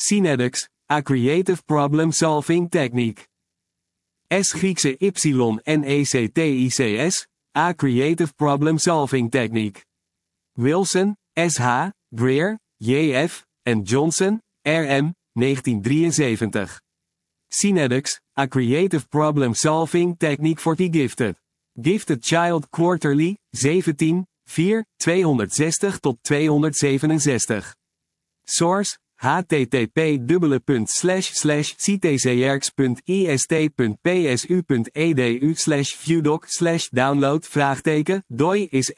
Synedics, a creative problem-solving technique. S Griekse YNECTICS, a creative problem-solving technique. Wilson, S.H., Greer, J.F., en Johnson, R.M., 1973. Synedics, a creative problem-solving technique for the gifted. Gifted Child Quarterly, 17, 4, 260-267. Source, http://ctcrx.ist.psu.edu/viewdoc/download doi is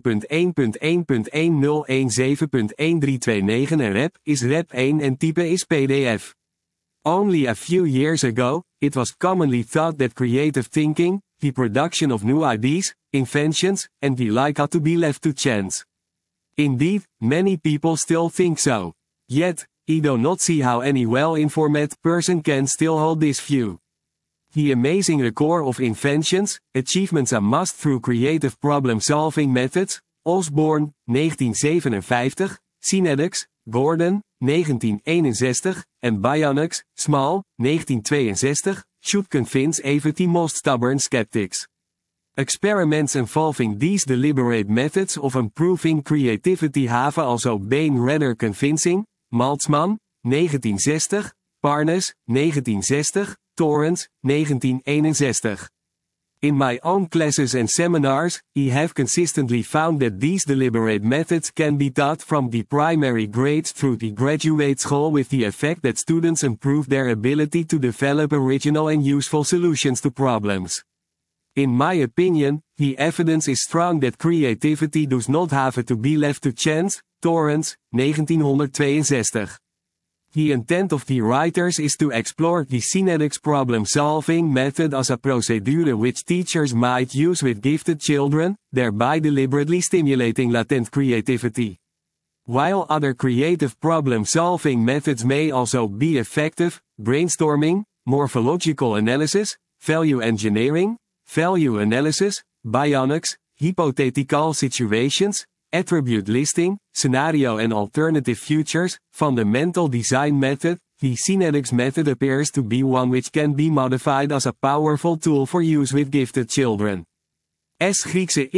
10.1.1.1017.1329 en rep is rep1 en type is pdf. Only a few years ago, it was commonly thought that creative thinking, the production of new ideas, inventions, and the like ought to be left to chance. Indeed, many people still think so. Yet, I do not see how any well-informed person can still hold this view. The amazing record of inventions, achievements amassed through creative problem-solving methods, Osborne, 1957, Synedics, Gordon, 1961, en Bionics, Small, 1962, should convince even the most stubborn skeptics. Experiments involving these deliberate methods of improving creativity have also been rather convincing. Maltzman, 1960, Parnes, 1960, Torrance, 1961. In my own classes and seminars, I have consistently found that these deliberate methods can be taught from the primary grades through the graduate school with the effect that students improve their ability to develop original and useful solutions to problems. In my opinion, the evidence is strong that creativity does not have to be left to chance. Torrance, 1962. The intent of the writers is to explore the Synedics problem-solving method as a procedure which teachers might use with gifted children, thereby deliberately stimulating latent creativity. While other creative problem-solving methods may also be effective, brainstorming, morphological analysis, value engineering, value analysis, bionics, hypothetical situations, attribute listing, scenario and alternative futures, fundamental design method, the Synedics method appears to be one which can be modified as a powerful tool for use with gifted children. S Griekse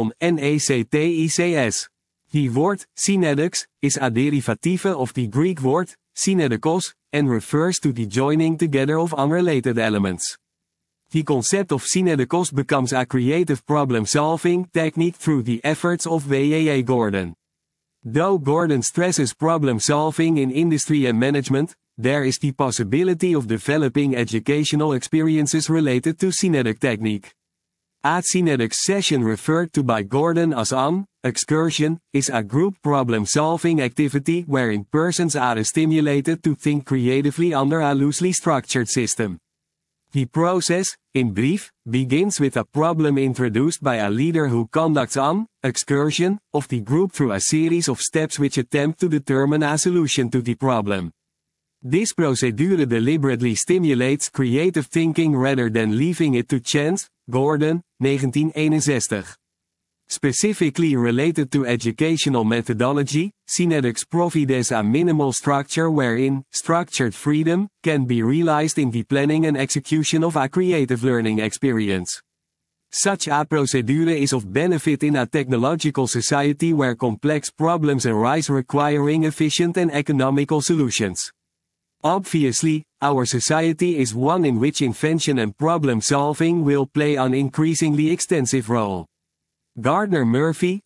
YNECTICS. The word, Synedics, is a derivative of the Greek word, synedikos, and refers to the joining together of unrelated elements. The concept of synedikos becomes a creative problem-solving technique through the efforts of W.A. Gordon. Though Gordon stresses problem-solving in industry and management, there is the possibility of developing educational experiences related to Synedic technique. A Synedic session referred to by Gordon as an excursion is a group problem-solving activity wherein persons are stimulated to think creatively under a loosely structured system. The process, in brief, begins with a problem introduced by a leader who conducts an excursion of the group through a series of steps which attempt to determine a solution to the problem. This procedure deliberately stimulates creative thinking rather than leaving it to chance. Gordon, 1961. Specifically related to educational methodology, Synedics provides a minimal structure wherein structured freedom can be realized in the planning and execution of a creative learning experience. Such a procedure is of benefit in a technological society where complex problems arise requiring efficient and economical solutions. Obviously, our society is one in which invention and problem solving will play an increasingly extensive role. Gardner Murphy,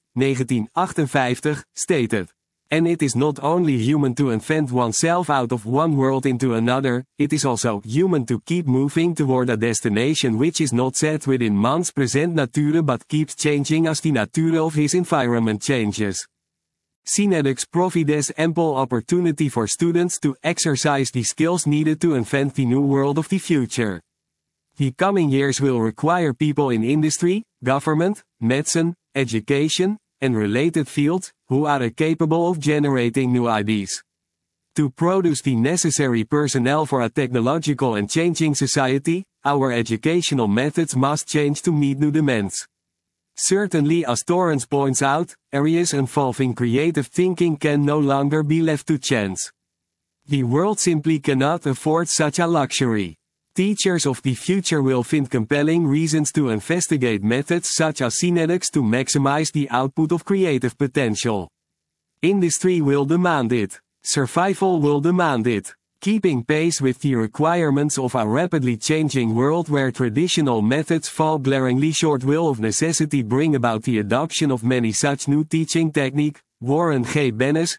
1958, stated, "And it is not only human to invent oneself out of one world into another, it is also human to keep moving toward a destination which is not set within man's present nature but keeps changing as the nature of his environment changes." Synedics provides ample opportunity for students to exercise the skills needed to invent the new world of the future. The coming years will require people in industry, government, medicine, education, and related fields, who are capable of generating new ideas. To produce the necessary personnel for a technological and changing society, our educational methods must change to meet new demands. Certainly, as Torrance points out, areas involving creative thinking can no longer be left to chance. The world simply cannot afford such a luxury. Teachers of the future will find compelling reasons to investigate methods such as synetics to maximize the output of creative potential. Industry will demand it. Survival will demand it. Keeping pace with the requirements of a rapidly changing world where traditional methods fall glaringly short will of necessity bring about the adoption of many such new teaching techniques. Warren G. Bennis,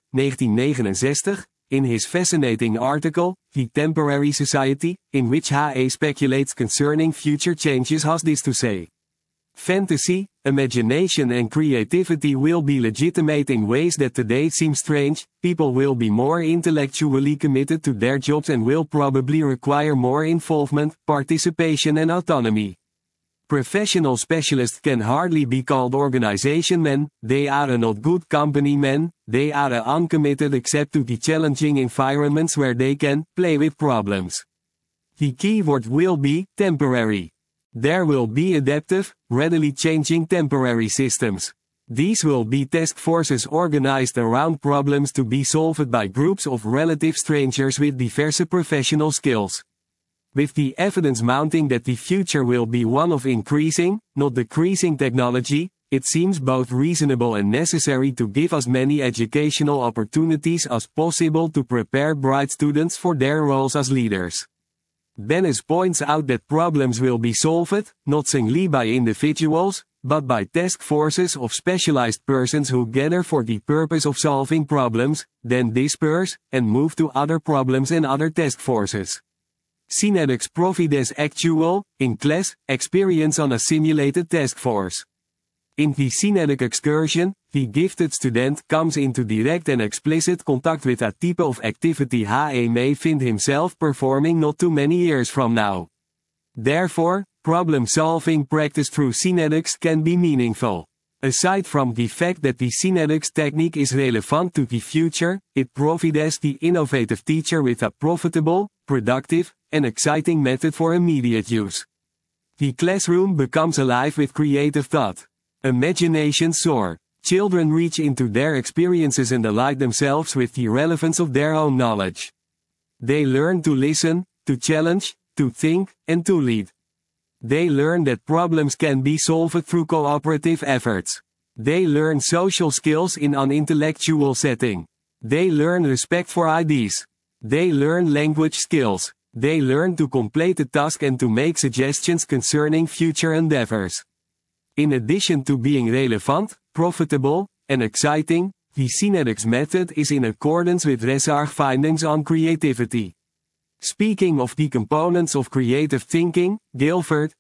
1969, in his fascinating article, The Temporary Society, in which H.E. speculates concerning future changes, has this to say. Fantasy, imagination and creativity will be legitimate in ways that today seem strange. People will be more intellectually committed to their jobs and will probably require more involvement, participation and autonomy. Professional specialists can hardly be called organization men, they are not good company men, they are uncommitted except to the challenging environments where they can play with problems. The keyword will be temporary. There will be adaptive, readily changing temporary systems. These will be task forces organized around problems to be solved by groups of relative strangers with diverse professional skills. With the evidence mounting that the future will be one of increasing, not decreasing technology, it seems both reasonable and necessary to give as many educational opportunities as possible to prepare bright students for their roles as leaders. Bennis points out that problems will be solved, not singly by individuals, but by task forces of specialized persons who gather for the purpose of solving problems, then disperse, and move to other problems and other task forces. Synetics provides actual, in-class, experience on a simulated task force. In the synetic excursion, the gifted student comes into direct and explicit contact with a type of activity he may find himself performing not too many years from now. Therefore, problem-solving practice through synetics can be meaningful. Aside from the fact that the synetics technique is relevant to the future, it provides the innovative teacher with a profitable, productive, and exciting method for immediate use. The classroom becomes alive with creative thought. Imagination soars. Children reach into their experiences and delight themselves with the relevance of their own knowledge. They learn to listen, to challenge, to think, and to lead. They learn that problems can be solved through cooperative efforts. They learn social skills in an intellectual setting. They learn respect for ideas. They learn language skills. They learn to complete a task and to make suggestions concerning future endeavors. In addition to being relevant, profitable, and exciting, the synetics method is in accordance with Ressar's findings on creativity. Speaking of the components of creative thinking, Guilford,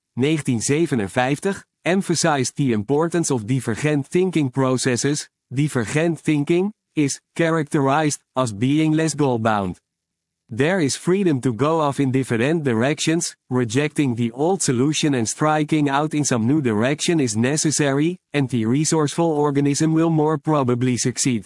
1957, emphasized the importance of divergent thinking processes. Divergent thinking is characterized as being less goal-bound. There is freedom to go off in different directions, rejecting the old solution and striking out in some new direction is necessary, and the resourceful organism will more probably succeed.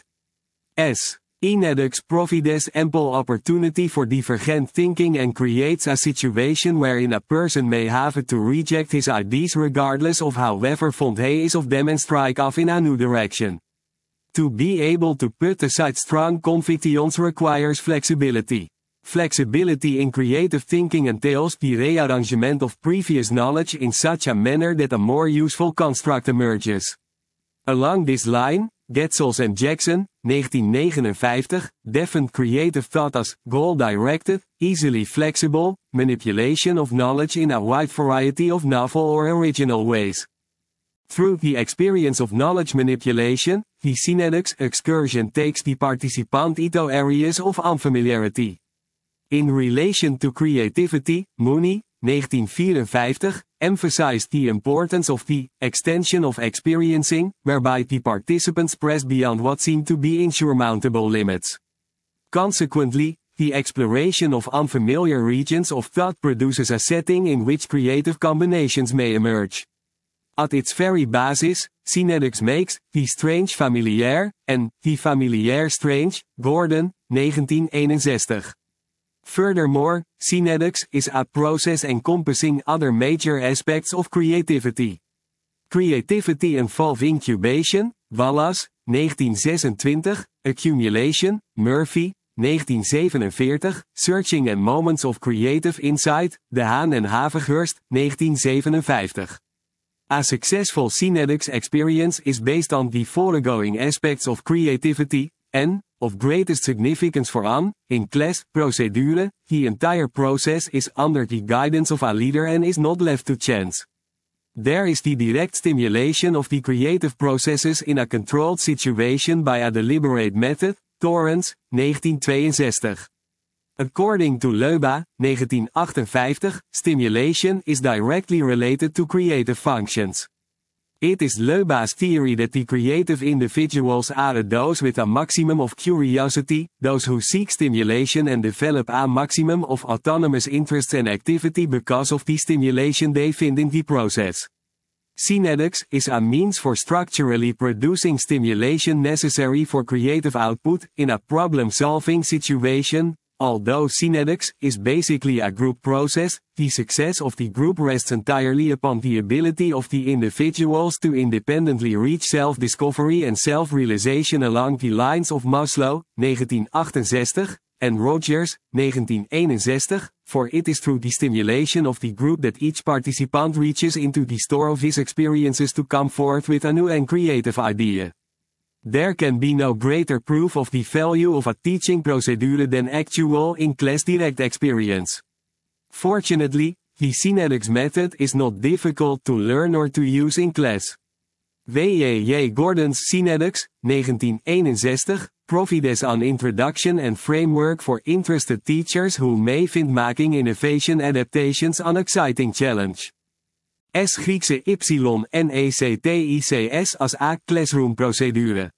Synetics provides ample opportunity for divergent thinking and creates a situation wherein a person may have to reject his ideas regardless of however fond he is of them and strike off in a new direction. To be able to put aside strong convictions requires flexibility. Flexibility in creative thinking entails the rearrangement of previous knowledge in such a manner that a more useful construct emerges. Along this line, Getzels and Jackson, 1959, defined creative thought as goal-directed, easily flexible, manipulation of knowledge in a wide variety of novel or original ways. Through the experience of knowledge manipulation, the synetics excursion takes the participant into areas of unfamiliarity. In relation to creativity, Mooney, 1954, emphasized the importance of the extension of experiencing, whereby the participants press beyond what seem to be insurmountable limits. Consequently, the exploration of unfamiliar regions of thought produces a setting in which creative combinations may emerge. At its very basis, synetics makes the strange familiar, and the familiar strange, Gordon, 1961. Furthermore, synetics is a process encompassing other major aspects of creativity. Creativity involves incubation, Wallace, 1926, accumulation, Murphy, 1947, Searching and Moments of Creative Insight, De Haan en Havighurst, 1957. A successful Synedics experience is based on the foregoing aspects of creativity, and, of greatest significance for an, in class, procedure, the entire process is under the guidance of a leader and is not left to chance. There is the direct stimulation of the creative processes in a controlled situation by a deliberate method, Torrance, 1962. According to Leuba, 1958, stimulation is directly related to creative functions. It is Leuba's theory that the creative individuals are those with a maximum of curiosity, those who seek stimulation and develop a maximum of autonomous interests and activity because of the stimulation they find in the process. Synedics is a means for structurally producing stimulation necessary for creative output in a problem-solving situation. Although Synedics is basically a group process, the success of the group rests entirely upon the ability of the individuals to independently reach self-discovery and self-realization along the lines of Maslow, 1968, and Rogers, 1961, for it is through the stimulation of the group that each participant reaches into the store of his experiences to come forth with a new and creative idea. There can be no greater proof of the value of a teaching procedure than actual in-class direct experience. Fortunately, the Synedics method is not difficult to learn or to use in class. W.J. Gordon's Synedics, 1961, provides an introduction and framework for interested teachers who may find making innovation adaptations an exciting challenge. S Griekse YNECTICS as a classroom procedure.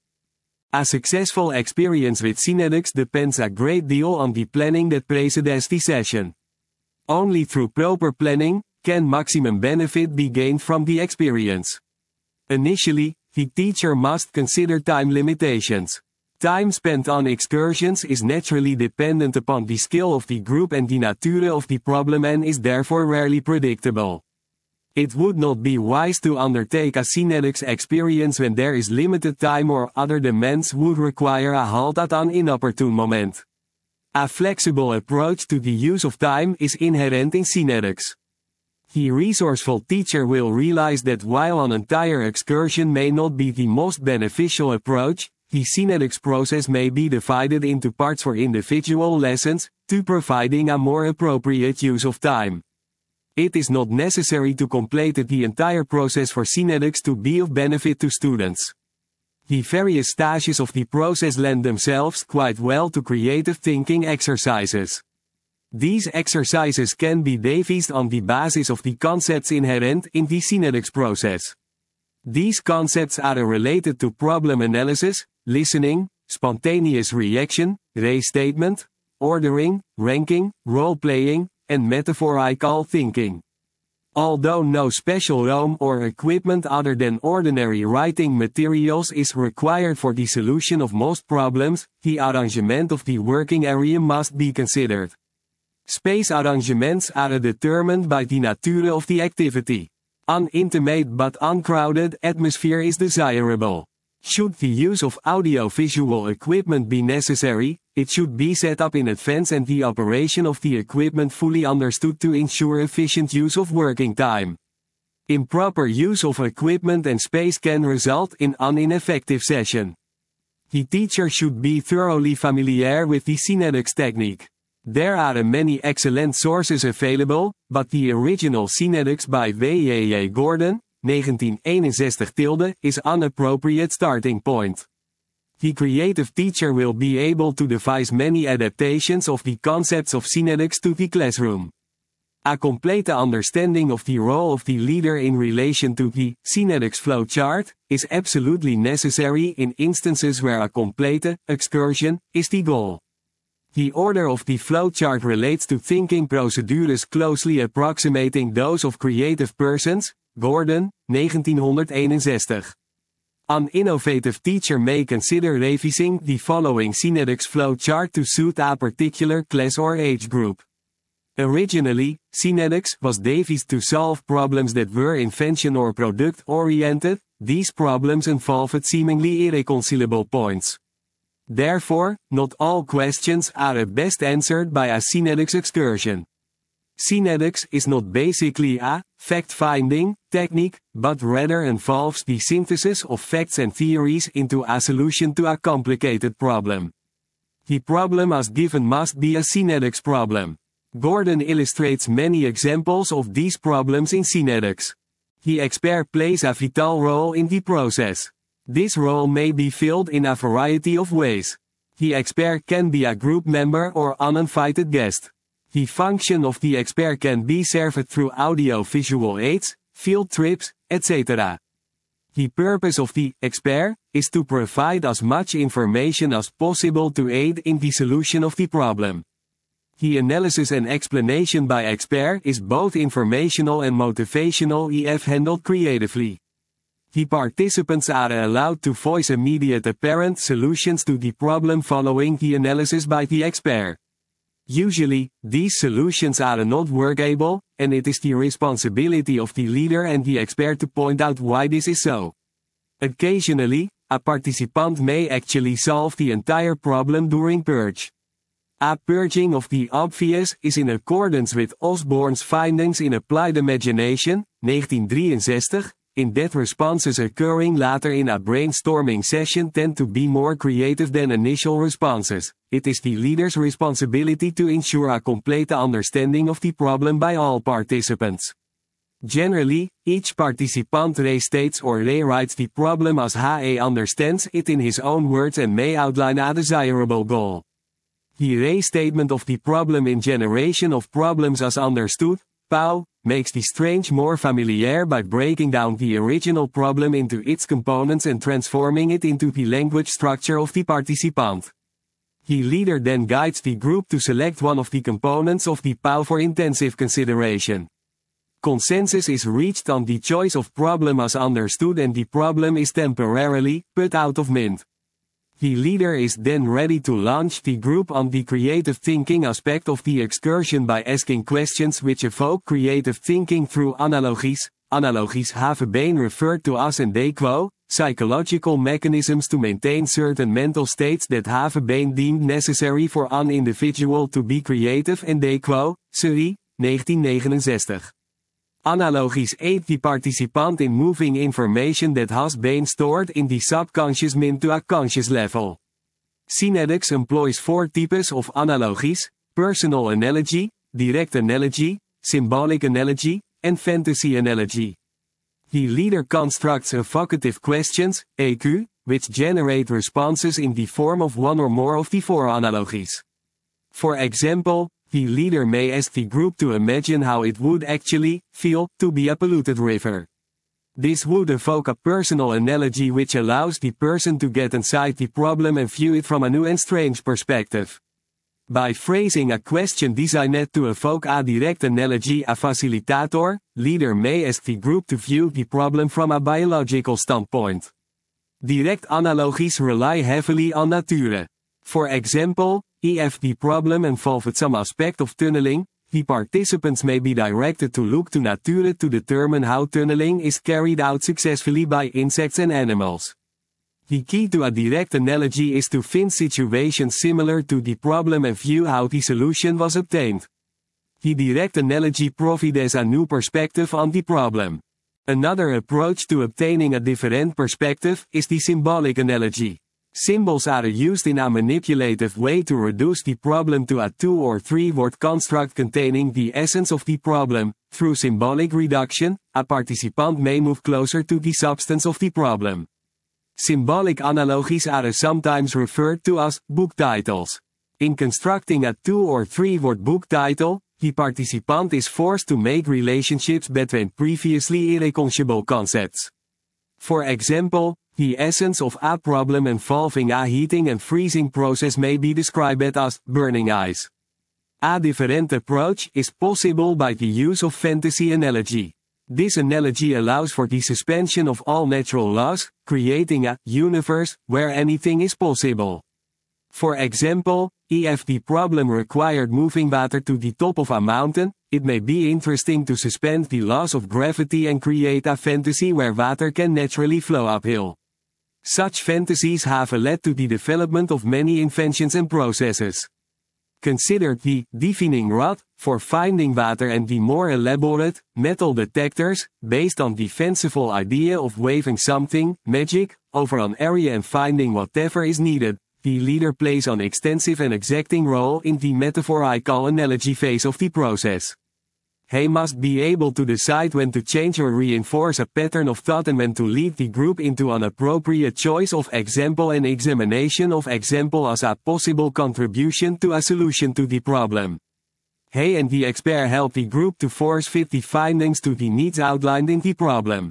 A successful experience with Synedics depends a great deal on the planning that precedes the session. Only through proper planning can maximum benefit be gained from the experience. Initially, the teacher must consider time limitations. Time spent on excursions is naturally dependent upon the skill of the group and the nature of the problem and is therefore rarely predictable. It would not be wise to undertake a Synedics experience when there is limited time or other demands would require a halt at an inopportune moment. A flexible approach to the use of time is inherent in Synedics. The resourceful teacher will realize that while an entire excursion may not be the most beneficial approach, the Synedics process may be divided into parts for individual lessons, to providing a more appropriate use of time. It is not necessary to complete the entire process for Synedics to be of benefit to students. The various stages of the process lend themselves quite well to creative thinking exercises. These exercises can be devised on the basis of the concepts inherent in the Synedics process. These concepts are related to problem analysis, listening, spontaneous reaction, restatement, ordering, ranking, role-playing, and metaphorical thinking. Although no special room or equipment other than ordinary writing materials is required for the solution of most problems, the arrangement of the working area must be considered. Space arrangements are determined by the nature of the activity. An intimate but uncrowded atmosphere is desirable. Should the use of audio-visual equipment be necessary, it should be set up in advance and the operation of the equipment fully understood to ensure efficient use of working time. Improper use of equipment and space can result in an ineffective session. The teacher should be thoroughly familiar with the Synedics technique. There are many excellent sources available, but the original Synedics by W.J. Gordon, 1961, is an appropriate starting point. The creative teacher will be able to devise many adaptations of the concepts of Synedics to the classroom. A complete understanding of the role of the leader in relation to the Synedics flowchart is absolutely necessary in instances where a complete excursion is the goal. The order of the flowchart relates to thinking procedures closely approximating those of creative persons. Gordon, 1961. An innovative teacher may consider revising the following Synedics flowchart to suit a particular class or age group. Originally, Synedics was devised to solve problems that were invention or product-oriented. These problems involved seemingly irreconcilable points. Therefore, not all questions are best answered by a Synedics excursion. Synedics is not basically a fact-finding technique, but rather involves the synthesis of facts and theories into a solution to a complicated problem. The problem as given must be a Synedics problem. Gordon illustrates many examples of these problems in Synedics. The expert plays a vital role in the process. This role may be filled in a variety of ways. The expert can be a group member or uninvited guest. The function of the expert can be served through audio-visual aids, field trips, etc. The purpose of the expert is to provide as much information as possible to aid in the solution of the problem. The analysis and explanation by expert is both informational and motivational if handled creatively. The participants are allowed to voice immediate apparent solutions to the problem following the analysis by the expert. Usually, these solutions are not workable, and it is the responsibility of the leader and the expert to point out why this is so. Occasionally, a participant may actually solve the entire problem during purge. A purging of the obvious is in accordance with Osborne's findings in Applied Imagination, 1963, in that responses occurring later in a brainstorming session tend to be more creative than initial responses. It is the leader's responsibility to ensure a complete understanding of the problem by all participants. Generally, each participant restates or rewrites the problem as he understands it in his own words and may outline a desirable goal. The restatement of the problem in Generation of Problems as Understood, POW, makes the strange more familiar by breaking down the original problem into its components and transforming it into the language structure of the participant. The leader then guides the group to select one of the components of the POW for intensive consideration. Consensus is reached on the choice of problem as understood and the problem is temporarily put out of mind. The leader is then ready to launch the group on the creative thinking aspect of the excursion by asking questions which evoke creative thinking through analogies. Analogies have been referred to as psychological mechanisms to maintain certain mental states that have been deemed necessary for an individual to be creative and Surrey, 1969. Analogies aid the participant in moving information that has been stored in the subconscious mind to a conscious level. Synedics employs 4 types of analogies: personal analogy, direct analogy, symbolic analogy, and fantasy analogy. The leader constructs evocative questions, EQ, which generate responses in the form of one or more of the 4 analogies. For example, the leader may ask the group to imagine how it would actually feel to be a polluted river. This would evoke a personal analogy which allows the person to get inside the problem and view it from a new and strange perspective. By phrasing a question designed to evoke a direct analogy, a facilitator, leader may ask the group to view the problem from a biological standpoint. Direct analogies rely heavily on nature. For example, if the problem involved some aspect of tunneling, the participants may be directed to look to nature to determine how tunneling is carried out successfully by insects and animals. The key to a direct analogy is to find situations similar to the problem and view how the solution was obtained. The direct analogy provides a new perspective on the problem. Another approach to obtaining a different perspective is the symbolic analogy. Symbols are used in a manipulative way to reduce the problem to a 2 or 3 word construct containing the essence of the problem. Through symbolic reduction, a participant may move closer to the substance of the problem. Symbolic analogies are sometimes referred to as book titles. In constructing a 2 or 3 word book title, the participant is forced to make relationships between previously irreconcilable concepts. For example, the essence of a problem involving a heating and freezing process may be described as burning ice. A different approach is possible by the use of fantasy analogy. This analogy allows for the suspension of all natural laws, creating a universe where anything is possible. For example, if the problem required moving water to the top of a mountain, it may be interesting to suspend the laws of gravity and create a fantasy where water can naturally flow uphill. Such fantasies have led to the development of many inventions and processes. Consider the divining rod for finding water and the more elaborate metal detectors, based on the fanciful idea of waving something, magic, over an area and finding whatever is needed. The leader plays an extensive and exacting role in the metaphorical analogy phase of the process. He must be able to decide when to change or reinforce a pattern of thought and when to lead the group into an appropriate choice of example and examination of example as a possible contribution to a solution to the problem. He and the expert help the group to force fit the findings to the needs outlined in the problem.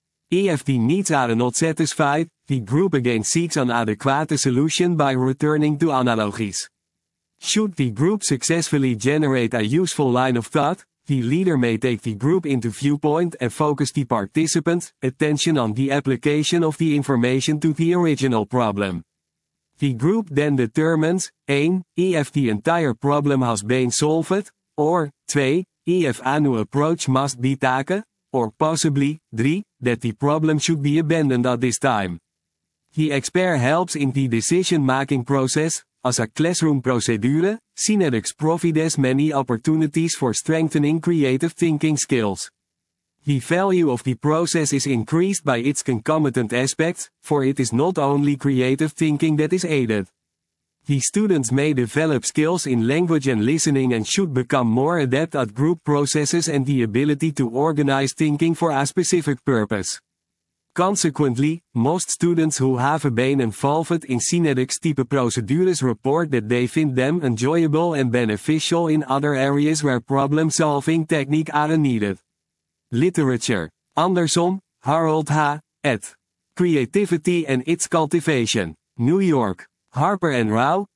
If the needs are not satisfied, the group again seeks an adequate solution by returning to analogies. Should the group successfully generate a useful line of thought, the leader may take the group into viewpoint and focus the participants' attention on the application of the information to the original problem. The group then determines 1. If the entire problem has been solved, or 2. If a new approach must be taken, or possibly 3. That the problem should be abandoned at this time. The expert helps in the decision-making process. As a classroom procedure, Synedix provides many opportunities for strengthening creative thinking skills. The value of the process is increased by its concomitant aspects, for it is not only creative thinking that is aided. The students may develop skills in language and listening and should become more adept at group processes and the ability to organize thinking for a specific purpose. Consequently, most students who have been involved in Synedix-type procedures report that they find them enjoyable and beneficial in other areas where problem-solving techniques are needed. Literature. Anderson, Harold H. ed. Creativity and Its Cultivation. New York. Harper & Row,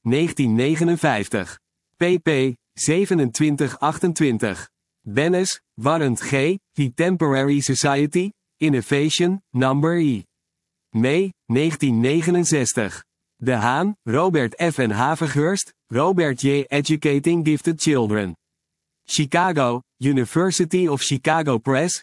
1959. pp. 27-28. Bennis, Warren G. The Temporary Society, Innovation, Number E. May, 1969. De Haan, Robert F. en Haverhurst, Robert J. Educating Gifted Children. Chicago, University of Chicago Press,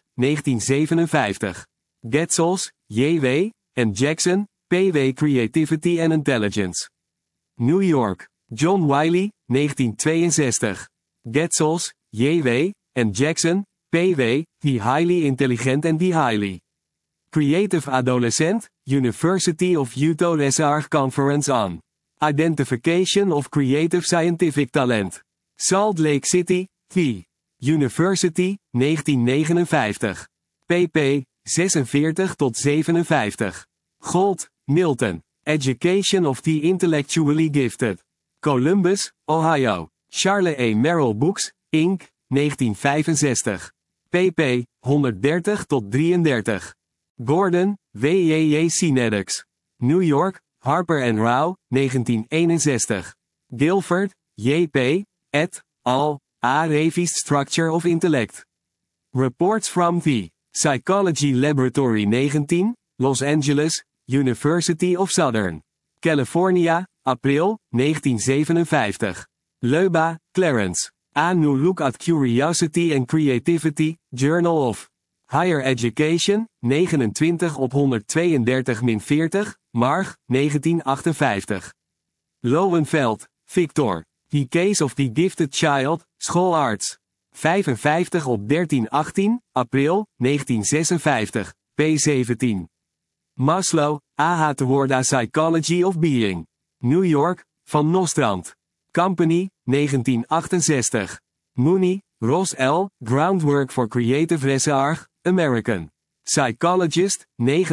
1957. Getzels, J.W., en Jackson, P.W. Creativity and Intelligence. New York, John Wiley, 1962. Getzels, J.W., en Jackson, P.W., The Highly Intelligent and the Highly Creative Adolescent, University of Utah Research Conference on Identification of Creative Scientific Talent. Salt Lake City, V. University, 1959. pp. 46-57. Gold, Milton. Education of the Intellectually Gifted. Columbus, Ohio. Charles A. Merrill Books, Inc., 1965. pp. 130-33. Gordon, W.J.J. Synedix. New York, Harper & Row, 1961. Guilford, J.P., et al., A Revised Structure of Intellect. Reports from the Psychology Laboratory 19, Los Angeles, University of Southern California, April, 1957. Leuba, Clarence. A New Look at Curiosity and Creativity, Journal of Higher Education, 29/132-40, March, 1958. Lowenfeld, Victor. The Case of the Gifted Child, Schoolarts. 55/13-18, April, 1956, p. 17. Maslow, A. Toward a Psychology of Being. New York, Van Nostrand Company, 1968. Mooney, Ross L., Groundwork for Creative Research, American Psychologist,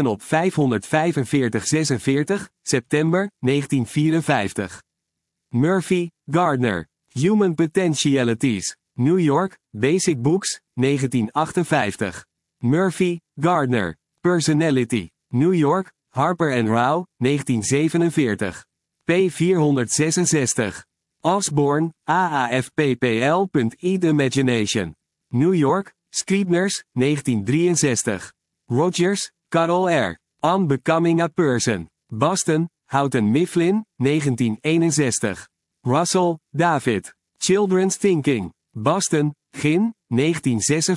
9/545-46, September, 1954. Murphy, Gardner. Human Potentialities. New York, Basic Books, 1958. Murphy, Gardner. Personality. New York, Harper & Row, 1947. p. 466. Osborne, AAFPPL.Eat Imagination. New York, Scribners, 1963. Rogers, Carol R. On Becoming a Person. Boston, Houghton Mifflin, 1961. Russell, David. Children's Thinking. Boston, Ginn,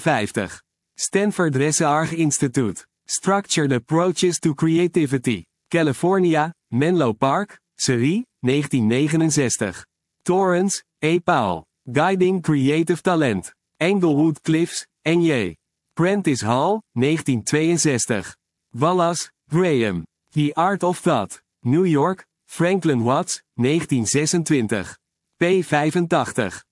1956. Stanford Research Institute. Structured Approaches to Creativity. California, Menlo Park, Serie, 1969. Torrance, E. Paul. Guiding Creative Talent. Englewood Cliffs, N.J. Prentice Hall, 1962. Wallace, Graham. The Art of Thought. New York, Franklin Watts, 1926. p. 85.